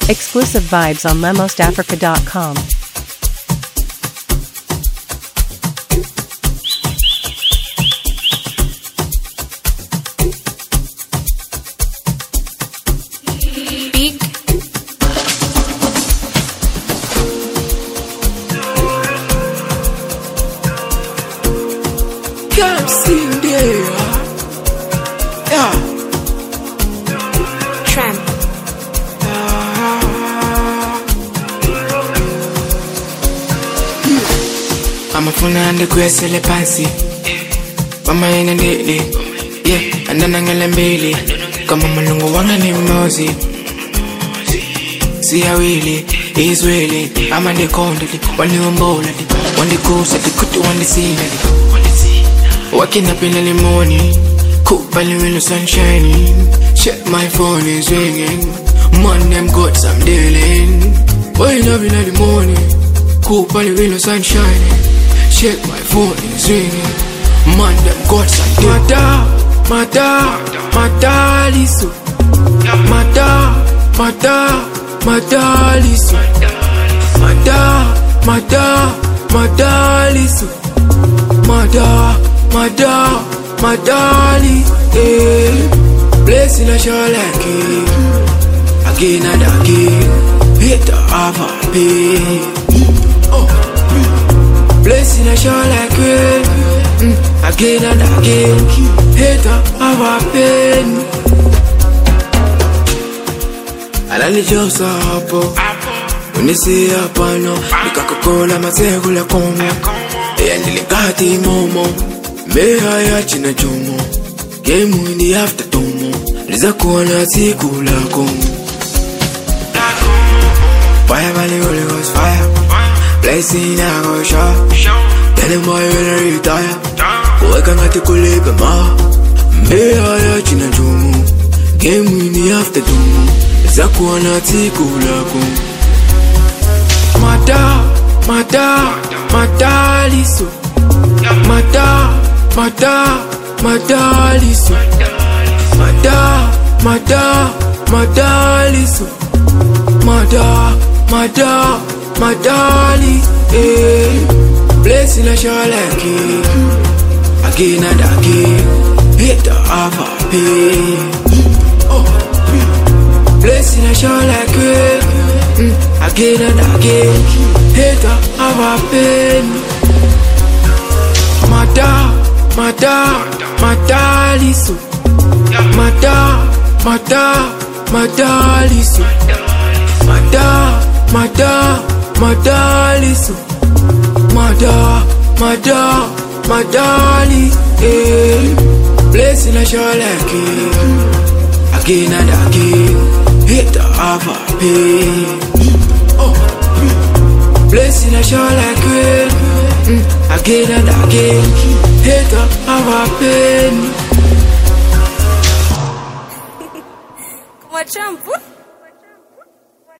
Exclusive vibes on lemostafrica.com. Can't see there. Yeah. Tramp. Amafuna ndikwesele phansi mama yena ndili yeah andana ngelembili kama malungu wanga ni mozi siyawili izweli ama ndikondeli waniombola wandikusa tikutu wandisina waking up in the morning cook by the window sunshine check my phone is ringing man them got some dealing waking up in the morning cook by the window sunshine check my phone is ringing man them got some dealing madaliso madaliso madaliso madali blessing I show like it again and again hit the other pain blessing I show like it again and again hit the other pain alalijosa hapo unisi hapa no nikakokola mazegula komo yandilikati momo meha ya china chomo game in the after tomo liza kuona siku lako fire valley only was fire blazing I go show tell him why when I retire kuweka ngati kulipe ma meha ya china chomo game in the after tomo liza kuona siku lako madaliso madaliso madaliso madali blessing I show like it again and again hit the other pain blessing I show like it again and again hit the other pain madaliso madaliso madaliso madali blessing I show like it again and again hit the other pain blessing I show like it again and again hit the other pain Come on, Tramp.